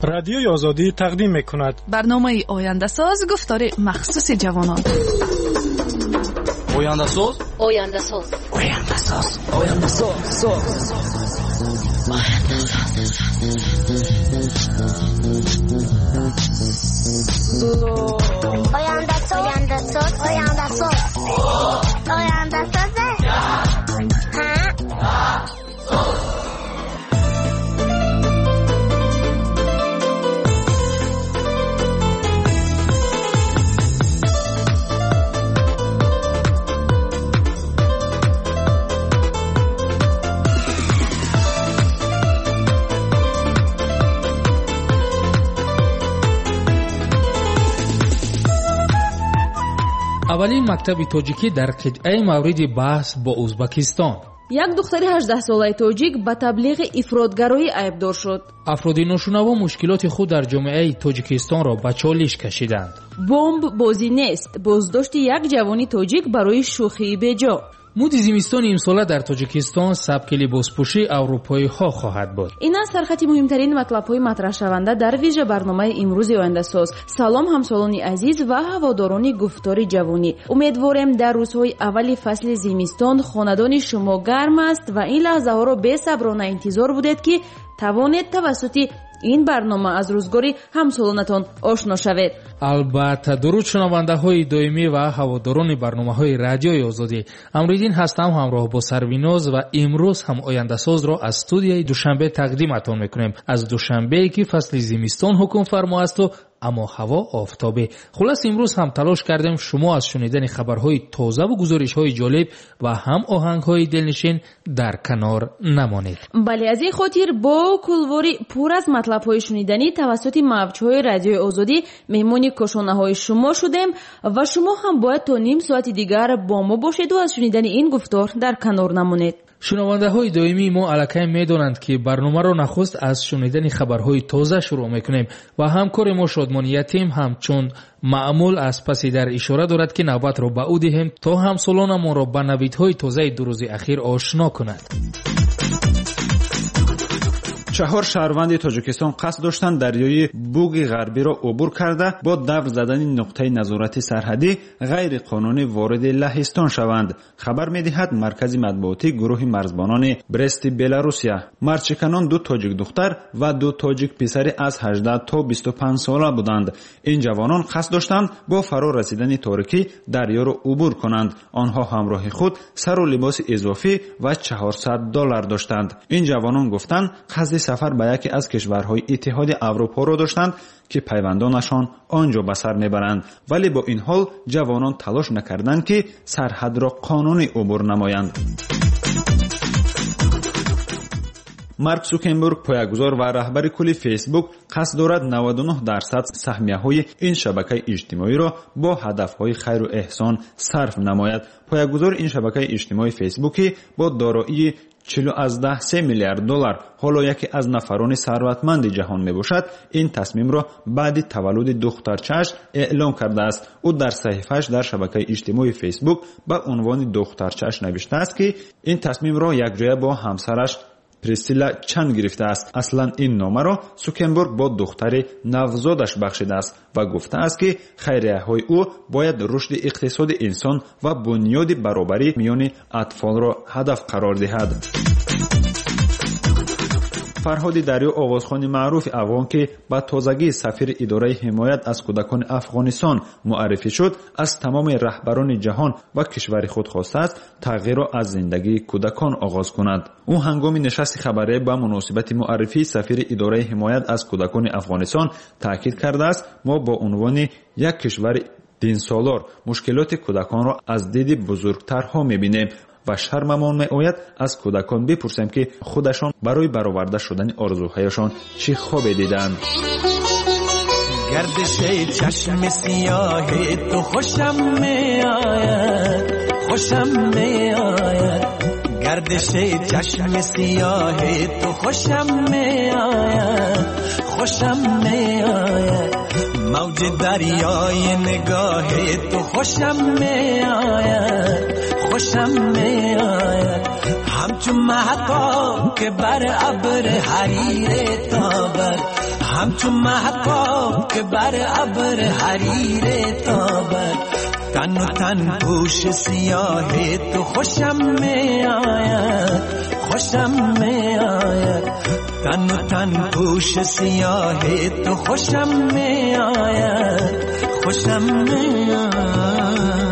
رادیوی آزادی تقدیم می‌کند برنامه آینده ساز گفتار مخصوص جوانان. آینده ساز آینده ساز آینده ساز آینده ساز آینده ساز آینده ساز آینده ساز آینده ساز اولین مکتب توجیکی در قطعه مورد بحث با ازبکستان. یک دختر 18 ساله توجیک با تبلیغ افراطگرایی عیبدار شد. افراد ناشنوا مشکلات خود در جامعه توجیکستان را به چالش کشیدند. بمب بازی نیست. بازداشت یک جوانی توجیک برای شوخی بجا. مود زمستان امساله در توجیکستان سبک لباسپوشی اروپایی ها خواهد بود. این است سرخط مهمترین مطلب های مطرح شونده در ویژه برنامه امروز آینده ساز. سلام همسالان عزیز و هواداران گفتار جوانی. امیدوارم در روزهای اول فصل زمستان خاندان شما گرم است و این لحظه ها را بی‌صبرانه انتظار بودید که توانید توسط این برنامه از روزگاری همسالانتان آشنا شوید. البته درود شنونده های دائمی و هواداران برنامه های رادیوی آزادی. امروزین هستم همراه با سرویناز و امروز هم آینده ساز را از استودیوی دوشنبه تقدیمتان میکنیم. از دوشنبه که فصل زمستان حکم فرما است و اما هوا آفتابی. خلاص امروز هم تلاش کردیم شما از شنیدن خبرهای تازه و گزارش‌های جالب و هم آهنگ‌های دلنشین در کنار نمانید. بله، از این خاطر با کلواری پر از مطلب‌های شنیدنی توسط موج‌های رادیوی آزادی مهمان کشانه‌های شما شدیم و شما هم باید تا نیم ساعت دیگر با ما باشید و از شنیدن این گفتار در کنار نمانید. شنونده های دائمی ما الکی میدونند که برنامه را نخست از شنیدن خبرهای تازه شروع میکنیم و همکار ما شادمان یتیم هم چون معمول از پسی در اشاره دارد که نوبت را به او دهیم تا همسالان ما را به نویدهای تازه دو روز اخیر آشنا کند. 4 شهروند تاجیکستان قصد داشتند دریای بوگ غربی را عبور کرده با دفع زدن نقطه نظارت سرحدی غیر قانونی وارد لهستان شوند. خبر می‌دهد مرکز مطبوعاتی گروه مرزبانان برست بلاروسیا. مردشکنان 2 تاجیک دختر و 2 تاجیک پسری از 18 تا 25 ساله بودند. این جوانان قصد داشتند با فرا رسیدن تاریکی دریا را عبور کنند. آنها همراه خود سر و لباس اضافی و $400 داشتند. این جوانان گفتند قصد سفر به یکی از کشورهای اتحاد اروپا را داشتند که پیوندانشان آنجا به سر میبرند، ولی با این حال جوانان تلاش نکردند که سرحد را قانونی عبور نمایند. مارک زوکربرگ پایه‌گذار و رهبر کل فیسبوک قصد دارد 99% سهمیه‌های این شبکه اجتماعی را با هدف‌های خیر و احسان صرف نماید. پایه‌گذار این شبکه اجتماعی فیسبوکی با دارایی 4.3 میلیارد دلار حالا یکی از نفران ثروتمند جهان میباشد. این تصمیم را بعد تولد دخترچه‌اش اعلام کرده است. او در صحیفه‌اش در شبکه اجتماعی فیسبوک با عنوان دخترچه‌اش نوشته است که این تصمیم را یکجا با همسرش پریسیلا چند گرفته است. اصلا این نامه را زوکربرگ با دختر نوزادش بخشیده است و گفته است که خیریه‌های او باید رشد اقتصاد انسان و بنیاد برابری میان اطفال را هدف قرار دهد. فرهاد دریا آوازخوان معروف افغان که با تازگی سفیر اداره حمایت از کودکان افغانستان معرفی شد، از تمام رهبران جهان و کشور خود خواسته است تغییر را از زندگی کودکان آغاز کنند. او هنگام نشست خبری با مناسبت معرفی سفیر اداره حمایت از کودکان افغانستان تاکید کرده است ما با عنوان یک کشور دینسالار مشکلات کودکان را از دید بزرگترها می‌بینیم و شرممان می‌آید از کودکان بپرسیم که خودشان برای برآورده شدن آرزوهایشان چه خوابی دیدند. گردش چشم سیاه تو خوشم می‌آید، خوشم می‌آید. گردش چشم سیاه تو خوشم می‌آید، خوشم می‌آید. موج دریای نگاه تو خوشم می‌آید، خوشم می‌آید. همچون مهتاب که بر ابر حریر تابد، همچون مهتاب که بر ابر حریر تابد تن و تن پوش سیاه تو خوشم می آید خوشم می آید تن و تن پوش سیاه تو خوشم می آید خوشم می آید.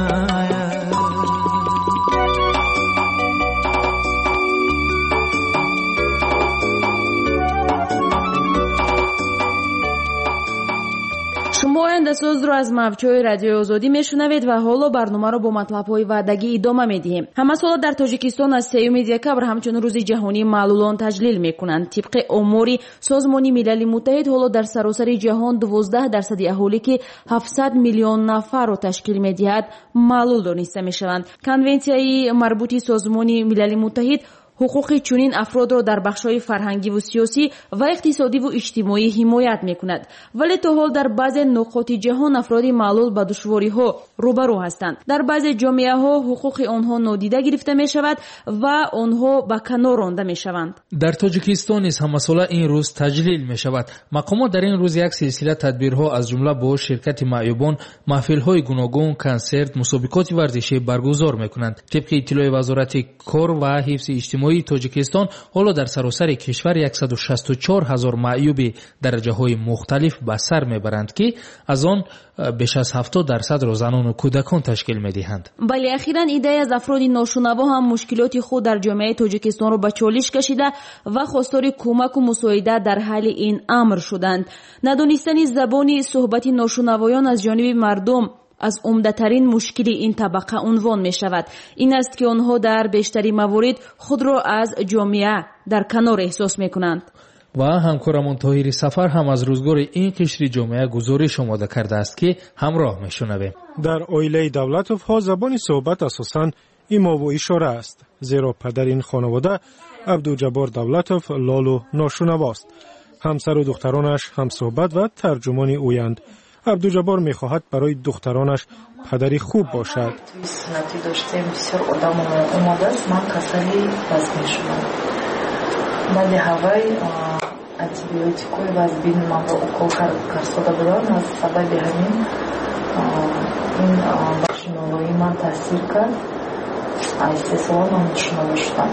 شما آینده ساز رو از موج‌های رادیوی آزادی میشنوید و حالا برنامه رو با مطلب‌های وعدگی ادامه میدیم. همه سالا در تاجیکستان از 3 دکبر همچون روز جهانی معلولان تجلیل میکنند. طبق آمار سازمان ملل متحد حالا در سراسر جهان 12% اهالی که 700 میلیون نفر رو تشکیل میدهد معلول دانسته میشوند. کنونسیای مربوطه سازمان ملل متحد حقوق چنین افراد را در بخش‌های فرهنگی و سیاسی و اقتصادی و اجتماعی حمایت می‌کند، ولی تا حال در بعضی نقاط جهان افراد معلول با دشواری‌ها روبرو هستند. در بعضی جامعه‌ها حقوق آنها نادیده گرفته می‌شود و آنها به کنار رانده می‌شوند. در تاجیکستان نیز هم مسئله این روز تجلیل می‌شود. مقامات در این روز یک سلسله تدبیرها از جمله با شرکت معیوبان، محفل‌های گوناگون، کنسرت، مسابقات ورزشی برگزار می‌کنند. طبق اطلاع وزارت کار و حفظ اجتماعی تاجیکستان حالا در سراسر کشور 164,000 معیوب درجه‌های مختلف به سر میبرند که از آن بیش از 70% را زنان و کودکان تشکیل میدهند. بله، اخیراً ایده از افراد ناشنوا هم مشکلات خود در جامعه تاجیکستان را به چالش کشیده و خواستار کمک و مساعده در حل این امر شدند. ندانستن زبان صحبت ناشنوایان از جانب مردم از عمده‌ترین مشکل این طبقه عنوان می شود. این است که آنها در بیشتری موارد خود را از جامعه در کنار احساس می کنند. و همکارمون طاهری سفر هم از روزگار این قشر جامعه گزارش آماده کرده است که همراه می شنویم. در عائله دولتوف ها زبان صحبت اساساً ایما و اشاره است، زیرا پدر این خانواده عبدالجبار دولتوف لالو ناشنواست. همسر و دخترانش هم صحبت و ترجمان اویند. عبدالجبار می‌خواهد برای دخترانش پدری خوب باشد. سنتی داشتیم بسیار آدم اومده است. من کسلی وزن شدم. بعد هوای انتیبیوتیکوی وزبین من را اکل کرساده بودن. از سبب همین این بخش نوایی من تاثیر کرد. استثوان من نشنوا شدم.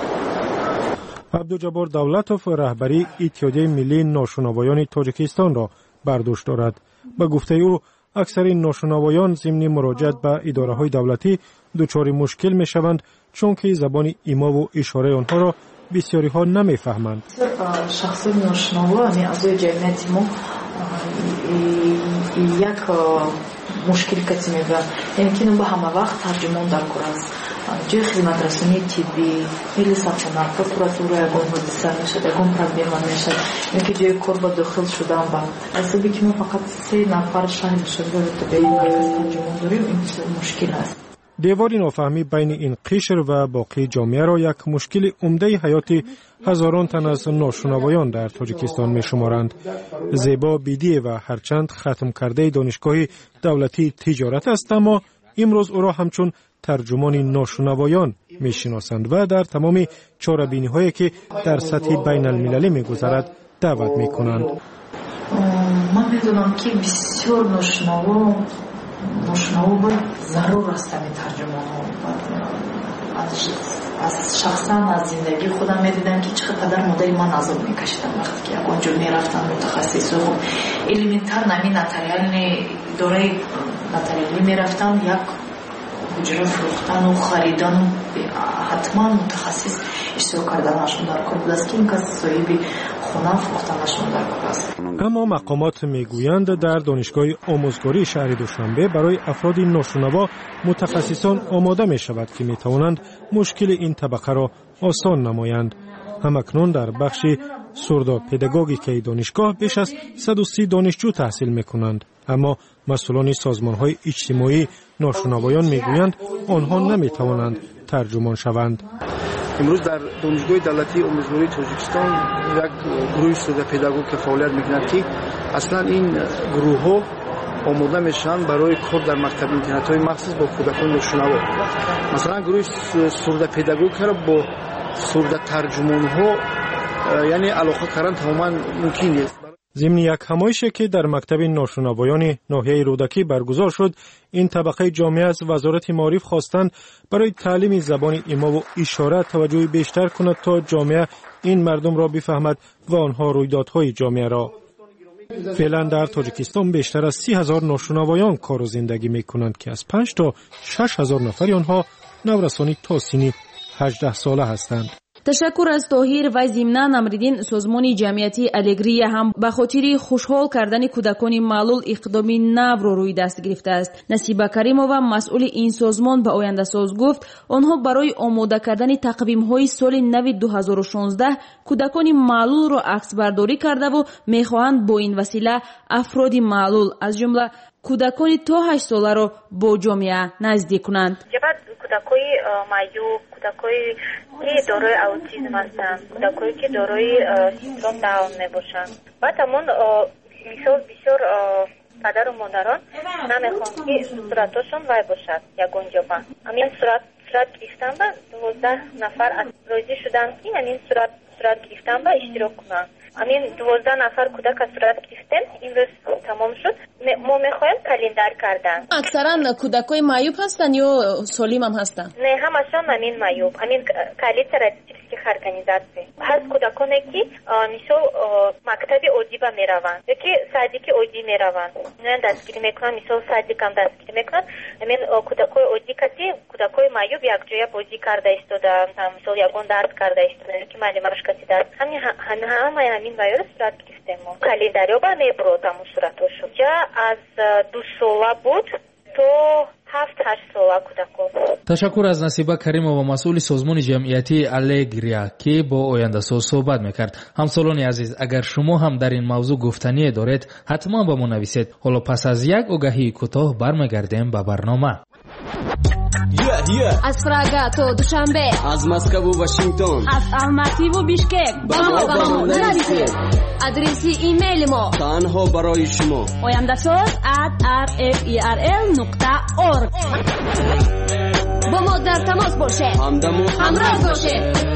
عبدالجبار دولتوف رهبری اتحادیه ملی ناشنوایان تاجیکستان را برداشت دارد. به گفته او اکثر ناشنوایان ضمن مراجعت به اداره‌های دولتی دچار مشکل می‌شوند چون که زبان ایما و اشاره آنها را بسیاری ها نمی‌فهمند. شخصی ناشنوا از جمعیت ما یک مشکل کسی می‌بینم، یعنی که به همه وقت ترجمان در کار است. جای خدمت رسانی طبی خیلی سخته، پروکوراتور یکم حادثه میشد، یکم پرابلم میشد، اینکه جای کار با داخل شدن با اصلا که ما فقط 3 نفر شهر شده تو به این ترجمان داریم، این مشکل است. دیوار نافهمی بین این قشر و باقی جامعه را یک مشکل عمده حیات هزاران تن از ناشنوایان در تاجیکستان می شمارند. زیبا بیدی و هرچند ختم کرده دانشگاه دولتی تجارت است، اما امروز او را همچون ترجمان ناشنوایان می شناسند و در تمام چاره‌بینی هایی که در سطح بین المللی می گذرد دعوت می کنند. من میدونم که بسیار ناشنوا باید ضرور است این ترجمان ها. از شخصا از زندگی خودم میدیدم که چقدر مدل من عذاب میکشیدم وقتی که اونجا میرفتم متخصص و الیمنتر نمی نتریال دوره نتریالی میرفتم، یک حجره فروختن و خریدن حتما متخصص اشتراک کردنشون در کار بود است که این کسی صاحب خونه فروختنشون در کار است. اما مقامات میگویند در دانشگاه آموزگاری شهر دوشنبه برای افراد ناشنوا متخصصان آماده می شود که می توانند مشکل این طبقه را آسان نمایند. همکنون در بخش سردوپداگوژیک دانشگاه بیش از 130 دانشجو تحصیل می کنند، اما مسئولان سازمان‌های اجتماعی ناشنوایان میگویند آنها نمیتوانند ترجمان شوند. امروز در دانشگاه دولتی آموزگاری تاجیکستان یک گروه سردوپداگوژ که فعالیت می‌کند که اصلا این گروه‌ها آماده میشن برای کار در مکتب اینترنت‌های مخصوص با کودکان ناشنوا. مثلا گروه سردوپداگوژ را با سرد ترجمان‌ها یعنی علاقه کردن تماما ممکن است. ضمن یک همایشی که در مکتب ناشنوایان ناحیه رودکی برگزار شد، این طبقه جامعه از وزارت معارف خواستند برای تعلیم زبان ایما و اشاره توجه بیشتر کند تا جامعه این مردم را بفهمد و آنها رویدادهای جامعه را. فعلا در تاجیکستان بیشتر از 30,000 ناشنوایان کار و زندگی می کنند که از 5 تا 6,000 نفر آنها نورسانی تا سن 18 ساله هستند. تشکر از طاهر و ضمناً امریدین سازمان جمعیتی الگریه هم به خاطر خوشحال کردن کودکان معلول اقدامی نو را روی دست گرفته است. نصیبه کریمووا مسئول این سازمان به آینده ساز گفت آنها برای آماده کردن تقویم های سال نو 2016 کودکان معلول را عکس برداری کرده و میخواهند با این وسیله افراد معلول از جمله کودکان تا 8 ساله را با جامعه نزدیک کنند. کودکای معیوب، کودکایی که دارای اوتیسم هستند، کودکایی که دارای سیندروم داون میباشند. بعد همون بسیار پدر و مادران نمیخوان که صورتاشون وای باشد یگانجا با. همین صورت گرفتن با 12 نفر از راضی شدن که یعنی صورت گرفتن با اشتراک کنند. همین 12 نفر کودک از صورت گرفتن امروز تمام شد. ما میخوایم کلندر کردن. اکثرا کودکای معیوب هستن یا سالم هم هستن؟ نه همشون همین معیوب. همین کالیت تراتیپیک ارگانیزاسی. هست کودکانی که میشو مکتب عادی با میروند. یکی سادیک عادی میروند. نه دستگیری میکنن میشو سادیک هم دستگیری میکنن. همین کودکای عادی کسی کودکای معیوب یک جای بازی کرده استودن. میشو یکون درس کرده استودن که معلمش کسی درس. همین وایرس صورت گرفتیم. کلندریو با میبرودم صورتش. جا از 2 ساله بود تو 7-8 ساله کودکان. تشکر از نصیبه کریمووا مسئول سازمان جمعیتی الگریا که با آینده ساز صحبت میکرد. همسالان عزیز، اگر شما هم در این موضوع گفتنی دارید حتما با ما نویسید. حالا پس از یک آگهی کوتاه برمیگردیم به برنامه. از پراگا تا دوشنبه، از مسکو و واشنگتن، از الماتی و بیشکک با ما نویسید. آدرس ایمیل ما تنها برای شما oyandasoz@rferl.org. با ما در تماس باشید. همراه باشید.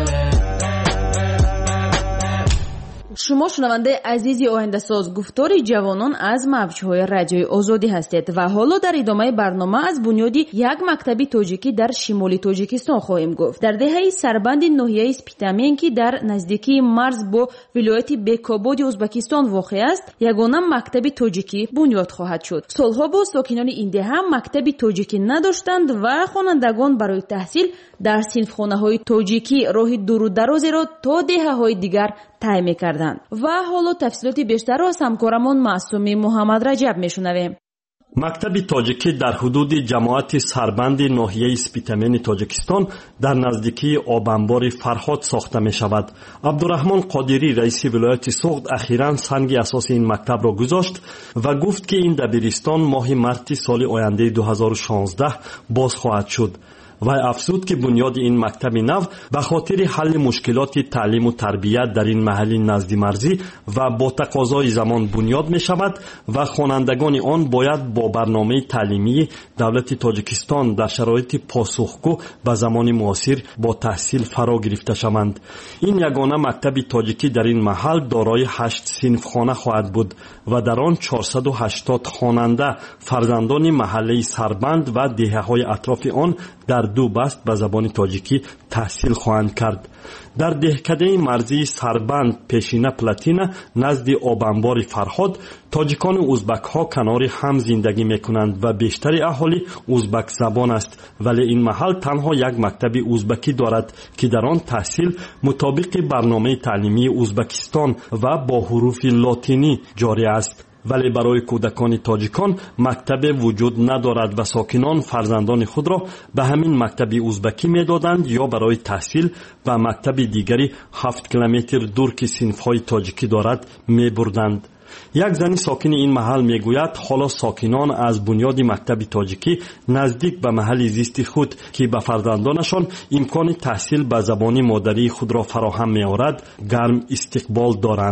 شما شنونده عزیزی آینده ساز گفتاری جوانان از موجهای رادیوی آزادی هستید و حالا در ادامه برنامه از بنیادی یک مکتب تاجیکی در شمالی تاجیکستان خواهیم گفت. در دهه سربند ناحیه سپیتامین که در نزدیکی مرز با ولایت بیکاباد ازبکستان واقع است، یگانه مکتب تاجیکی بنیاد خواهد شد. سالها با ساکنان این دهه مکتب تاجیکی نداشتند و خوانندگان برای تحصیل در صنفخانه‌های تاجیکی راه دور و درازی را تا دهه‌های دیگر طی می‌کردند. و حالا تفصیلات بیشتر را از همکارمان معصومی محمد رجب می‌شنویم. مکتب تاجیکی در حدود جماعت سربند ناحیه سپیتامین تاجیکستان در نزدیکی آبانبار فرهاد ساخته می شود. عبدالرحمن قادری رئیس ولایت سوخت اخیراً سنگ اساس این مکتب را گذاشت و گفت که این دبیرستان ماه مارس سال آینده 2016 باز خواهد شد. و افزود که بنیاد این مکتب نو به خاطر حل مشکلات تعلیم و تربیت در این محل نزد مرزی و با تقاضای زمان بنیاد می شود و خوانندگان آن باید با برنامه تعلیمی دولت تاجیکستان در شرایط پاسخگو به زمان معاصر با تحصیل فرا گرفته شوند. این یگانه مکتب تاجیکی در این محل دارای 8 صنفخانه خواهد بود و در آن 480 خواننده فرزندان محله سربند و دهه‌های اطراف آن در 2 بست به زبان تاجیکی تحصیل خواهند کرد. در دهکده مرزی سربند پیشینه پلاتینا نزد آبانبار فرهاد تاجیکان ازبک ها کنار هم زندگی می کنند و بیشتر اهالی ازبک زبان است، ولی این محل تنها یک مکتب ازبکی دارد که در آن تحصیل مطابق برنامه تعلیمی ازبکستان و با حروف لاتینی جاری است. ولی برای کودکان تاجیکان مکتب وجود ندارد و ساکنان فرزندان خود را به همین مکتب ازبکی می‌دادند یا برای تحصیل و مکتب دیگری 7 کیلومتر دور که صنف‌های تاجیکی دارد می‌بردند. یک زنی ساکن این محل میگوید حالا ساکنان از بنیاد مکتب تاجیکی نزدیک به محل زیست خود که به فرزندانشان امکان تحصیل به زبان مادری خود را فراهم می‌آورد گرم استقبال دارند.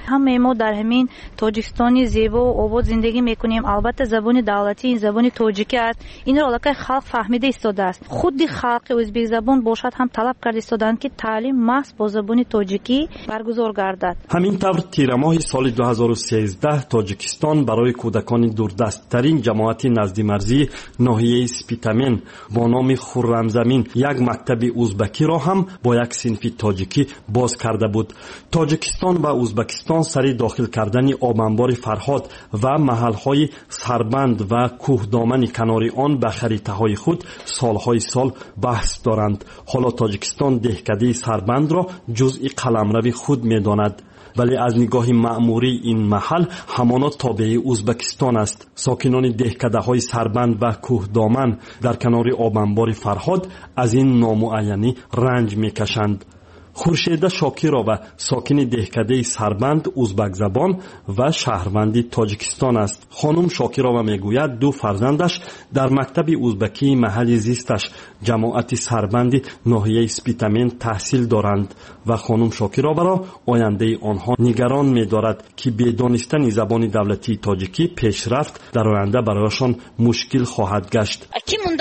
همه ما در همین تاجیکستانی زیبا و آباد زندگی میکنیم. البته زبان دولتی این زبان تاجیکی است. این را علاقه خلق فهمیده ایستاده است. خود خلق ازبک زبان باشد هم طلب کرده ایستادند که تعلیم محض با زبان تاجیکی برگزار گردد. همین طور تیر ماه سال 2013 تاجیکستان برای کودکان دوردستترین جماعت نزدیک‌مرزی ناحیه اسپیتامن با نام خرمزمین یک مکتب ازبکی را هم با یک صنف تاجیکی باز کرده بود. تاجیکستان و ازبکستان سری داخل کردن آبانبار فرهاد و محل‌های سربند و کوهدامن کنار آن به خریطه‌های خود سالهای سال بحث دارند. حالا تاجیکستان دهکده سربند را جزء قلمرو خود می‌داند. ولی از نگاه مأموری این محل همانا تابع ازبکستان است. ساکنان دهکده‌های سربند و کوهدامن در کنار آبانبار فرهاد از این نامعینی رنج می‌کشند. خورشید شاکیرova ساکن دهکده سربند ازبک زبان و شهروند تاجیکستان است. خانم شاکیرova میگوید دو فرزندش در مکتب ازبکی محل زیستش جماعت سربند ناحیه اسپیتامن تحصیل دارند و خانم شاکیرova را آینده آنها نگران می‌دارد که به دانستن زبان دولتی تاجیکی پیشرفت در آینده برایشان مشکل خواهد گشت.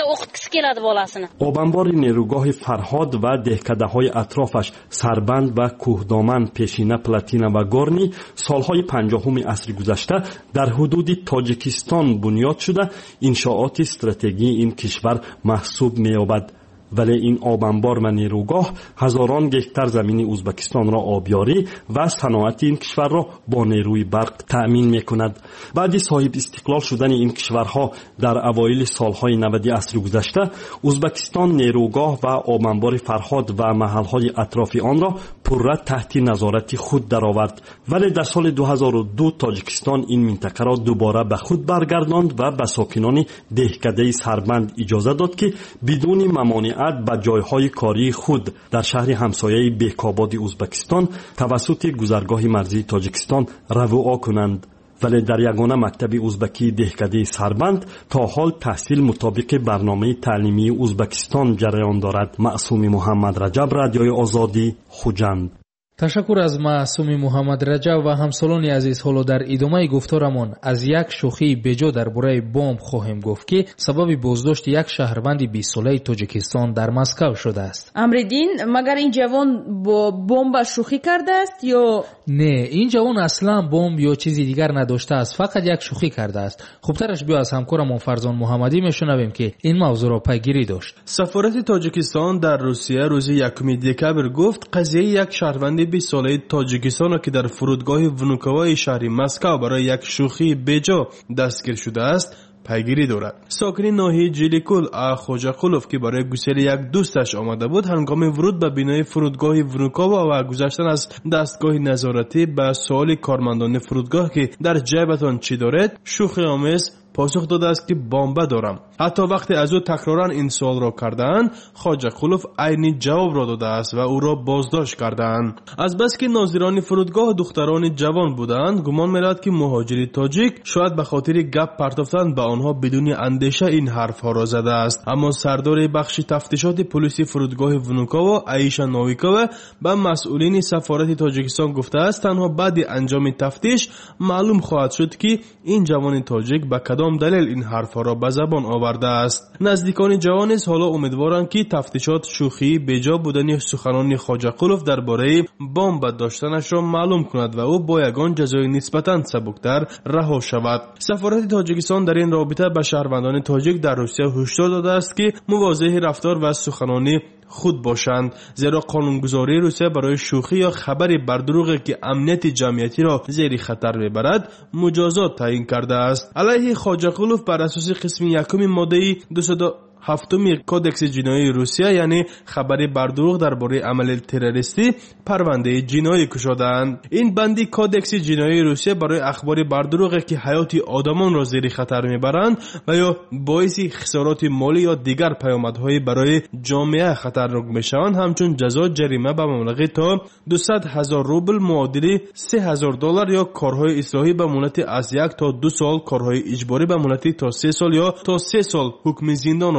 آبانبار نیروگاه فرهاد و دهکده‌های اطرافش سربند و کوهدامن، پیشینه، پلاتینا و گورنی سالهای 50 عصر گذشته در حدود تاجیکستان بنیاد شده انشاءات استراتژی این کشور محسوب می‌یابد. ولی این آبانبار و نیروگاه هزاران هکتار زمین ازبکستان را آبیاری و صنعت این کشور را با نیروی برق تأمین می‌کند. بعد صاحب استقلال شدن این کشورها در اوایل سالهای 90 عصر گذشته ازبکستان نیروگاه و آبانبار فرهاد و محل‌های اطراف آن را پورا تحت نظارت خود درآورد. ولی در سال 2002 تاجیکستان این منطقه را دوباره به خود برگرداند و به ساکنان دهکده سربند اجازه داد که بدون ممانعت به جایهای کاری خود در شهر همسایه بهکاباد ازبکستان توسط گذرگاه مرزی تاجیکستان رفع کنند. ولی در یگانه مکتب ازبکی دهکده سربند تا حال تحصیل مطابق برنامه تعلیمی ازبکستان جریان دارد. معصوم محمد رجب، رادیوی آزادی، خوجند. تشکر از معصوم محمد رجب و همسالان عزیز. حالا در ادامه گفتارمان از یک شوخی بجا درباره بمب خواهیم گفت که سبب بازداشت یک شهروند 20 ساله تاجیکستان در مسکو شده است. امردین، مگر این جوان با بمب شوخی کرده است یا نه؟ این جوان اصلا بمب یا چیزی دیگر نداشته است، فقط یک شوخی کرده است. خوبترش بیا از همکارمون فرزان محمدی میشنویم که این موضوع را پیگیری داشت. سفارت تاجیکستان در روسیه روز 1 دکبر گفت قضیه یک شهروند 20 ساله تاجیکستان که در فرودگاه ونوکوای شهر مسکو برای یک شوخی بجا دستگیر شده است پیگیری دارد. ساکن ناحیه جلیکول خوجاقولوف که برای گسیل یک دوستش آمده بود هنگام ورود به بینای فرودگاه ونوکووا و گذشتن از دستگاه نظارتی به سوال کارمندان فرودگاه که در جیبتان چی دارد شوخی آمیز پاسخ داده است که بمب دارم. حتی وقتی از او تکرارا این سوال را کردند خوجاقولوف عین جواب را داده است و او را بازداشت کردند. از بس که ناظران فرودگاه دختران جوان بودند گمان می‌رود که مهاجر تاجیک شاید به خاطر گپ پرداختن به آنها بدون اندیشه این حرفها را زده است. اما سردار بخش تفتیشات پلیس فرودگاه ونوکووا عایشا ناویکووا به مسئولین سفارت تاجیکستان گفته است تنها بعد انجام تفتیش معلوم خواهد شد که این جوان تاجیک به کدام دلیل این حرفها را به زبان آورده است. نزدیکان جوان حالا امیدوارند که تفتیشات شوخی بجا بودن سخنان خوجاقولوف درباره بمب داشتنش را معلوم کند و او با یگان جزای نسبتاً سبکتر رها شود. سفارت تاجیکستان در این رابطه به شهروندان تاجیک در روسیه هشدار داده است که مواظب رفتار و سخنان خود باشند، زیرا قانونگذاری روسیه برای شوخی یا خبری بر دروغی که امنیت جمعیتی را زیر خطر میبرد مجازات تعیین کرده است. علیه خوجاقولوف بر اساس قسم 1 ماده 207 کودکس جنایی روسیه یعنی خبری بر دروغ درباره عمل تروریستی پرونده جنایی گشودند. این بندی کودکس جنایی روسیه برای اخبار بر دروغی که حیات آدمان را زیر خطر میبرند و یا باعث خسارات مالی یا دیگر پیامدهای برای جامعه خطرناک میشوند همچون جزا جریمه به مبلغ تا 200,000 روبل معادل $3,000 یا کارهای اصلاحی به مهلت از 1 تا 2 سال، کارهای اجباری به مهلت تا 3 سال یا تا 3 سال، حکم زندان و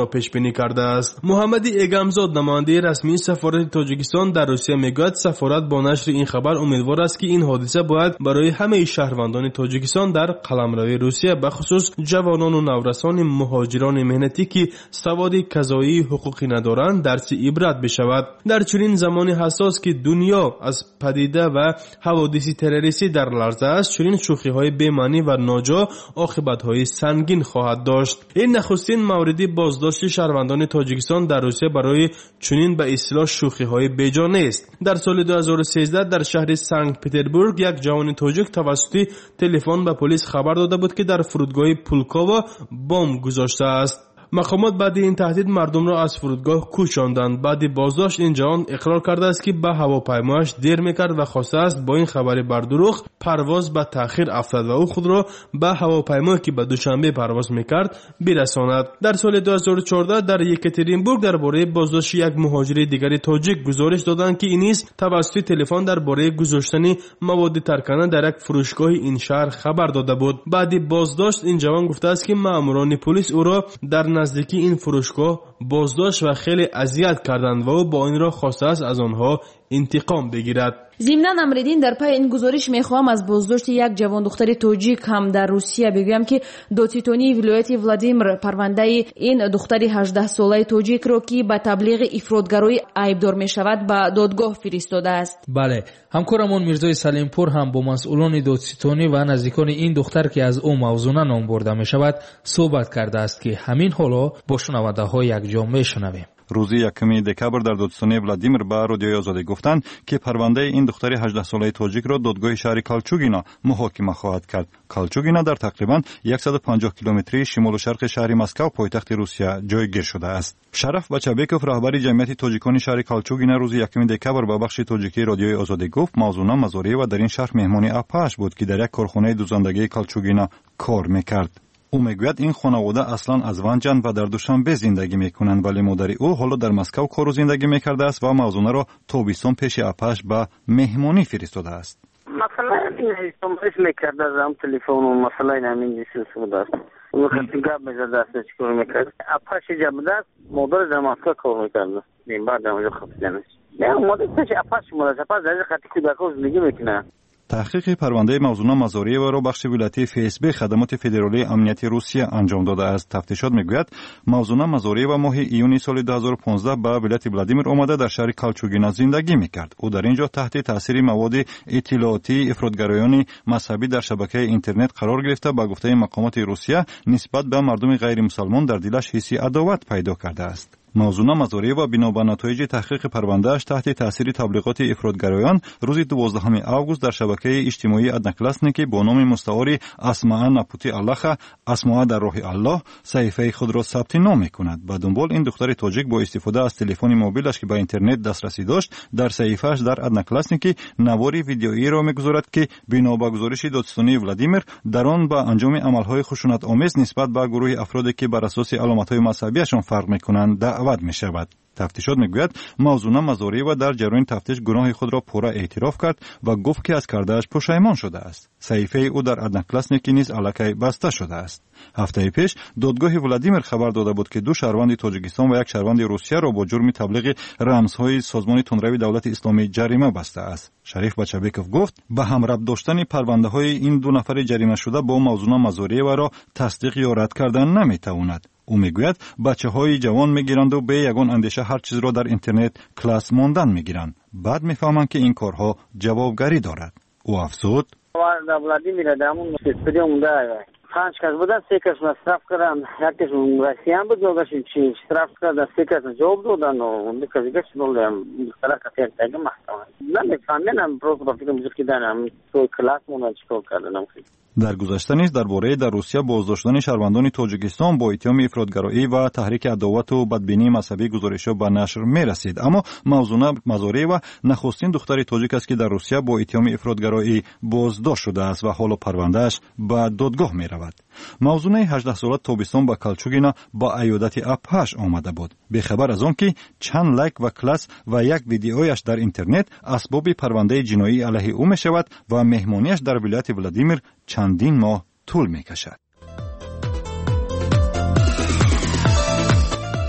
پیش بینی کرده است. محمدی اگمزاد نماینده رسمی سفارت تاجیکستان در روسیه میگوید سفارت با نشر این خبر امیدوار است که این حادثه باید برای همه شهروندان تاجیکستان در قلمرو روسیه به خصوص جوانان و نورسان مهاجران مهنتی که سواد قضایی حقوقی ندارند درس عبرت بشود. در چنین زمانی حساس که دنیا از پدیده و حوادث تروریستی در لرزه است، چنین شوخی‌های بی‌معنی و ناجا عاقبت‌های سنگین خواهد داشت. این نخستین موردی بازداشت شهروندان تاجیکستان در روسیه برای چنین به اصطلاح شوخی‌های بیجا نیست. در سال 2013 در شهر سنت پترزبورگ یک جوان تاجیک توسط تلفن به پلیس خبر داده بود که در فرودگاه پولکاوا بمب گذاشته است. مقامات بعد این تهدید مردم را از فرودگاه کوچاندند. بعد بازداشت این جوان اقرار کرده است که به هواپیمایش دیر میکرد و خواسته است با این خبر بر دروغ پرواز به تأخیر افتاد و او خود را به هواپیمایی که به دوشنبه پرواز میکرد برساند. در سال 2014 در یکاترینبورگ درباره بازداشت یک مهاجر دیگری تاجیک گزارش دادند که این نیز توسط تلفن درباره گذاشتن مواد ترکانه در یک فروشگاه این شهر خبر داده بود. بعد بازداشت این جوان گفته است که ماموران پلیس او را در نزدیکی این فروشگاه بازداشت و خیلی اذیت کردند و او با این را خواسته است از آنها انتقام بگیرد. ضمناً امریدین در پی این گزارش میخواهم از بازداشت یک جوان دختر تاجیک هم در روسیه بگویم که دادستانی ولایت ولادیمیر پرونده این دختر 18 ساله تاجیک را که به تبلیغ افراطگرایی عیبدار میشود به دادگاه فرستاده است. بله، همکارمون میرزای سلیمپور هم با مسئولان دادستانی و نزدیکان این دختر که از او موضوعاً نام برده میشود صحبت کرده است که همین حالا با شنونده‌ها یک جا میشنویم. روز 1 دکبر در دادستانی ولادیمیر به رادیوی آزادی گفتند که پرونده این دختر 18 ساله تاجیک را دادگاه شهر کالچوگینا محاکمه خواهد کرد. کالچوگینا در تقریبا 150 کیلومتری شمال و شرق شهر مسکو پایتخت روسیه جایگیر شده است. شرف بچابکوف رهبر جمعیت تاجیکان شهر کالچوگینا روز 1 دکبر به بخش تاجیکی رادیوی آزادی گفت موضوعاً مزاری و در این شهر مهمانی اپاش بود که در یک کارخانه دوزندگی کالچوگینا کار میکرد. او میگوید این خانواده اصلا از ونجان و در دوشنبه زندگی میکنند، ولی مادر او حالا در مسکو کار و زندگی میکرده است و موضوع را تابستان پیش اپاش به مهمانی فرستاده است. مثلا این استمرارش میکرده از تلفن و مثلا همین چیز است. اون وقتی گپ میزد است چیکار میکرد. اپاش جمعه مادر در مسکو کار میکرد. این بعد اونجا خپلنش. نه مادر پیش اپاش مادر اپاش در خاطر کودکان زندگی میکنه. تحقیق پرونده موضوع مزاری و را بخش ولایتی FSB خدمات فدرالی امنیتی روسیه انجام داده است. تفتیشات میگوید موضوع مزاری و ماه ایون سال 2015 به ولایت ولادیمیر آمده در شهر کالچوگینا زندگی میکرد. او در اینجا تحت تاثیر مواد اطلاعاتی افراطگرایان مذهبی در شبکه اینترنت قرار گرفته به گفته مقامات روسیه نسبت به مردم غیر مسلمان در دلش حسی عداوت پیدا کرده است. موضوع مزاری و بنا به نتایج تحقیق پروندهش تحت تاثیر تبلیغات افراطگرایان روز 12 آگوست در شبکه اجتماعی ادنکلاسنیکی با نام مستعاری اسماء نپوتی الله اسماء در راه الله صحیفه خود را ثبت نام می‌کند. به دنبال این دختر تاجیک با استفاده از تلفن موبیلش که به اینترنت دسترسی داشت در صحیفه‌اش در ادنکلاسنیکی نواری ویدیویی را می‌گذارد که بنا به گزارش دادستانی ولادیمیر در آن به انجام عمل‌های خشونت‌آمیز نسبت به گروه افرادی که بر اساس علامت‌های مذهبیشان فرق می‌کنند دعوت می‌شود. تفتیشات میگوید موضوع مزاری و در جریان تفتیش گناه خود را پورا اعتراف کرد و گفت که از کردهش پشیمان شده است. صحیفه او در ادنکلاسنیکی نیز الکی بسته شده است. هفته پیش دادگاه ولادیمیر خبر داده بود که دو شهروند تاجیکستان و یک شهروند روسیه را با جرم تبلیغ رمزهای سازمان تندروی دولت اسلامی جریمه بسته است. شریف بچابکوف گفت به هم ربط داشتن پرونده این دو نفر جریمه شده با موضوع مزاری و را تصدیق یا رد کردن نمیتواند. او میگوید بچه‌های جوان میگیرند و به یگان اندیشه هر چیز را در اینترنت کلاس ماندن میگیرند. بعد میفهمند که این کارها جوابگری دارد. او افزود در ولادیمیر دامون استودیو مونده 5 کس بودن 3 کس مصرف کردن یکیش رسیان بود دوگاشون چی اشتراف کردن 3 کس جواب دادن و اون کسی گشت دولم مختلف کسی تاگ محکمه نمیفهمم پروژه با فکر موزیکی دارم تو کلاس مونده چیکار کردن. در گذشته نیز درباره در روسیه بازداشتن شهروندان تاجیکستان با اتهام افراطگرایی و تحریک عداوت و بدبینی مذهبی گزارش‌ها به نشر می‌رسید، اما موضوع مزاری و نخستین دختر تاجیک است که در روسیه با اتهام افراطگرایی بازداشت شده است و حالا پروندهش به دادگاه می‌رود. موضوع 18 ساله تابستان با کالچوگینا با ایادت اپاش آمده بود. به خبر از آن که چند لایک و کلاس و یک ویدیویش در اینترنت اسباب پرونده جنایی علیه او می‌شود و مهمانیش در ولایت ولادیمیر چندین ماه طول می‌کشد.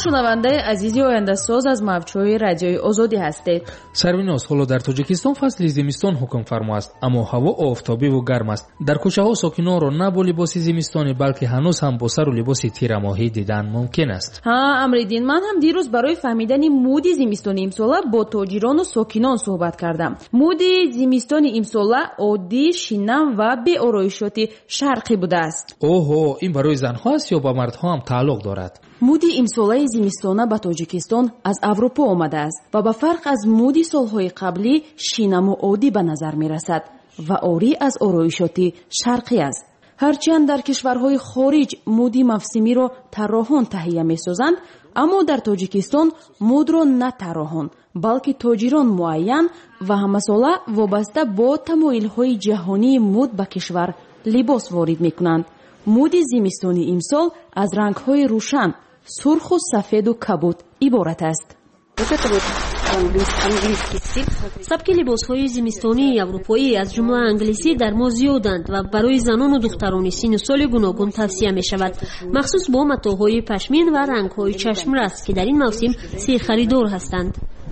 шунавандаи азизи ояндасоз аз мавҷҳои радиои озодӣ ҳастед. сарвиноз, ҳоло дар тоҷикистон фасли зимистон ҳукмфармо аст, аммо ҳаво офтобиву гарм аст. дар кӯчаҳо сокинонро на бо либоси зимистонӣ, балки ҳанӯз ҳам бо сару либоси тирамоҳӣ дидан мумкин аст. Амриддин, ман ҳам дирӯз барои фаҳмидани муди зимистони имсола бо тоҷирону сокинон суҳбат кардам. муди зимистони имсола оддӣ, шинам ва беороишоти шарқӣ будааст. оҳо, ин барои занҳо аст ё ба мардҳо ҳам тааллуқ дорад? муди имсолаи зимистона ба тоҷикистон аз аврупо омадааст ва ба фарқ аз муди солҳои қаблӣ шинаму оддӣ ба назар мерасад ва орӣ аз ороишоти шарқӣ аст. ҳарчанд дар кишварҳои хориҷ муди мавсимиро тарроҳон таҳия месозанд, аммо дар тоҷикистон мудро на тарроҳон, балки тоҷирон муайян ва ҳамасола вобаста бо тамоилҳои ҷаҳонии муд ба кишвар либос ворид мекунанд. муди зимистони имсол аз рангҳои рӯшан, сурху сафеду кабуд иборат аст. сабки либосҳои зимистонии европоӣ аз ҷумла англисӣ дар мо зиёданд ва барои занону духтарони синну соли гуногун тавсия мешавад, махсус бо матоъҳои пашмин ва рангҳои чашмрас, ки дар ин мавсим си харидор ҳастанд.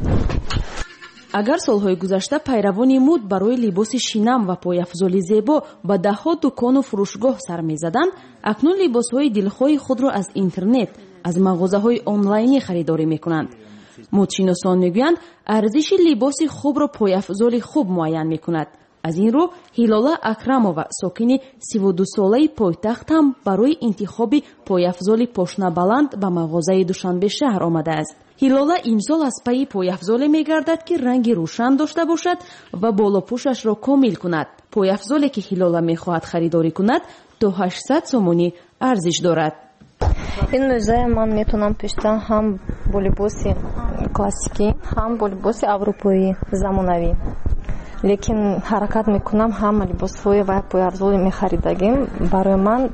агар солҳои гузашта пайравони муд барои либоси шинам ва пойафзоли зебо ба даҳҳо дукону фурӯшгоҳ сар мезаданд, акнун либосҳои дилхоҳи худро аз интернет, аз мағозаҳои онлайнӣ харидорӣ мекунанд. мудшиносон мегӯянд, арзиши либоси хубро пойафзоли хуб муайян мекунад. аз ин рӯ ҳилола акрамова, сокини 32-солаи пойтахт ҳам барои интихоби пойафзоли пошнабаланд ба мағозаи Душанбешаҳр омадааст. ҳилола имсол аз пайи пойафзоле мегардад, ки ранги рӯшан дошта бошад ва болопӯшашро комил кунад. пойафзоле ки ҳилола мехоҳад харидорӣ кунад, то 800 сомонӣ арзиш дорад. ин мӯзаи ман метавонам пӯшидам ҳам бо либоси классикӣ, ҳам бо либоси аврупоӣ замонавӣ. лекин ҳаракат мекунам ҳама либосҳои ва пойафзоли мехаридагим барои ман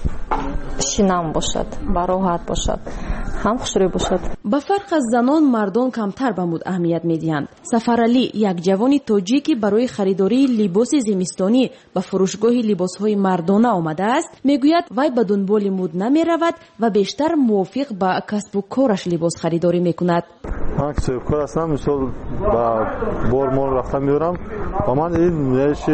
шинам бошад, бароҳат бошад, ҳам хушрӯй бошад. ба фарқ аз занон, мардон камтар ба муд аҳамият медиҳанд. Сафаралӣ, як ҷавони тоҷикӣ барои харидории либоси зимистонӣ ба фурӯшгоҳи либосҳои мардона омадааст, мегӯяд вай ба дунболи муд намеравад ва бештар мувофиқ ба касбу кораш либос харидорӣ мекунад. ман кисебкор ҳастам, мисол ба бормол рафта меорам ва ман ин меши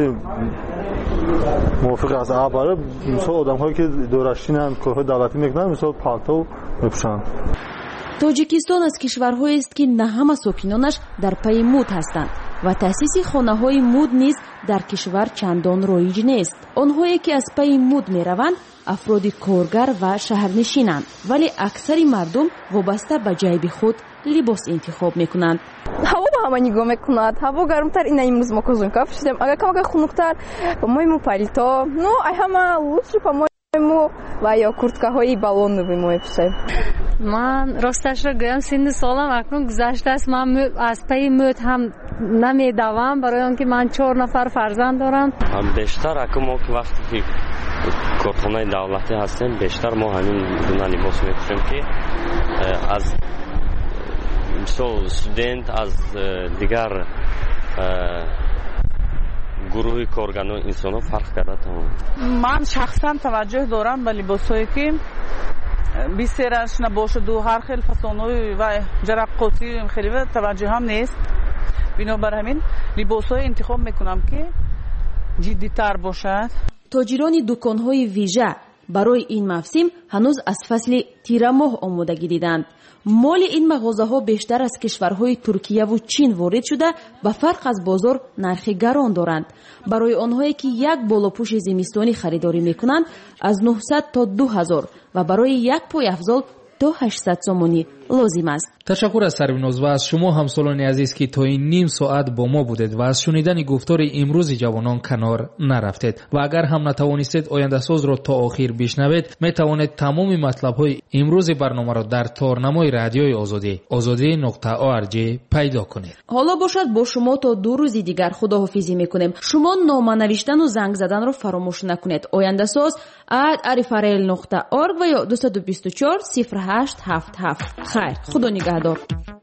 мувофиқ аст. абара мисол одамҳое ки идорашинанд, корҳои давлатӣ мекунанд, мисол палто мепӯшанд. тоҷикистон аз кишварҳоест ки на ҳама сокинонаш дар пайи муд ҳастанд ва таъсиси хонаҳои муд низ дар кишвар чандон роиҷ нест. онҳое ки аз пайи муд мераванд афроди коргар ва шаҳрнишинанд, вале аксари мардум вобаста ба ҷайби худ либос интихоб мекунанд. ҳаво ба ҳама нигоҳ мекунад. ҳаво гармтар, ина имрӯз мо козунка пӯшидем, агар камака хунуктар, по-моему палито, ну ай ҳама лучше, по-моему, ва ё курткаҳои балоновые мо мепӯшем. ман росташро гӯям, синни солам акнун гузаштааст. ман аз пайи мӯд ҳам намедавам, барои он ки ман 4 нафар фарзанд дорам. бештар аку мо ки вақте ки корхонаи давлатӣ ҳастем, бештар мо ҳамин гуна либос мепӯшем, ки аз мисол студент, аз дигар гурӯҳи коргаро инсонҳо фарқ карда тавонад. ман шахсан таваҷҷӯҳ дорам ба либосҳое ки бисераш набошаду ҳар хел фасонҳои ва ҷараққотӣ хеле таваҷҷӯҳам нест. бинобар ҳамин либосҳое интихоб мекунам ки ҷиддитар бошад. тоҷирони дуконҳои вижа барои ин мавсим ҳанӯз аз фасли тирамоҳ омодагӣ диданд. моли ин мағозаҳо бештар аз кишварҳои Туркияву Чин ворид шуда, ба фарқ аз бозор нархи гарон доранд. барои онҳое ки як болопӯши зимистонӣ харидорӣ мекунанд, аз 900 то 2000 ва барои як пойафзол то 800 сомонӣ лозим аст. ташаккур аз сарвиноз ва аз шумо ҳамсолони азиз, ки то ин ним соат бо мо будед ва аз шунидани гуфтори имрӯзи ҷавонон канор нарафтед. ва агар ҳам натавонистед ояндасозро то охир бишнавед, метавонед тамоми матлабҳои имрӯзи барномаро дар торнамои радиои озодӣ ozodӣ.org пайдо кунед. ҳоло бошад бо шумо то 2 рӯзи дигар худоҳофизӣ мекунем. шумо нома навиштану занг заданро фаромӯш накунед. ояндасоз @arifarel.org ва ё 224 0877. хайр, худо нигаҳдор.